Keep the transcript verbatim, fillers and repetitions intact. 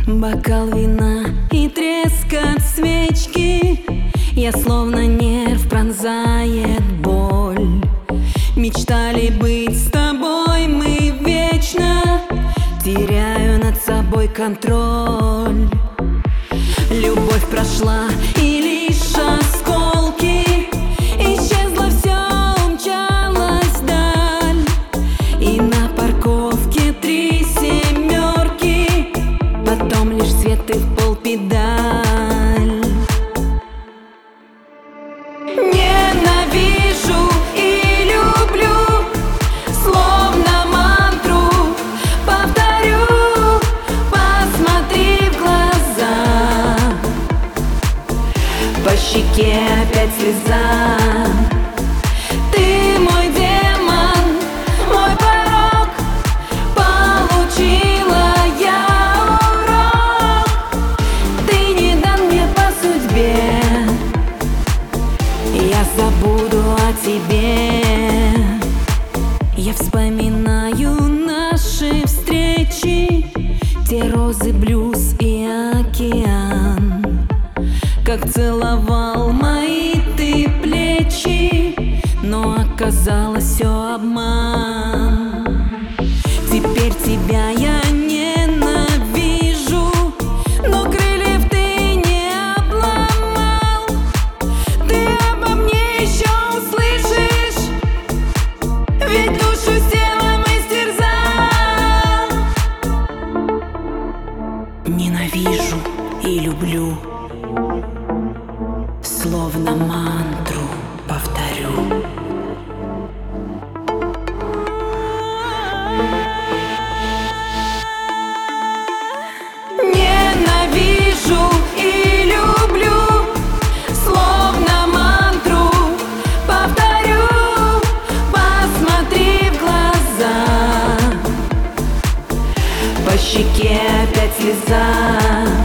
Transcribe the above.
Бокал вина и треск от свечки, я словно нерв пронзает боль. Мечтали быть с тобой мы вечно, теряю над собой контроль. Любовь прошла, и лишь осколки, исчезло все, умчалась вдаль. И на парковке три семерки, потом лишь свет и в пол педаль. Ненавижу и люблю, словно мантру повторю. Посмотри в глаза, по щеке опять слеза. Ты мой демон, мой порок, получила я урок. Ты не дан мне по судьбе, я забуду о тебе. Я вспоминаю наши встречи, те розы, блюз и океан. Как целовал мои ты плечи, но оказалось все обман. Теперь тебя я ненавижу, но крыльев ты не обломал. Ты обо мне еще услышишь, ведь душу с телом истерзал. Ненавижу и люблю, словно мантру повторю. Ненавижу и люблю, словно мантру повторю. Посмотри в глаза, по щеке опять слеза.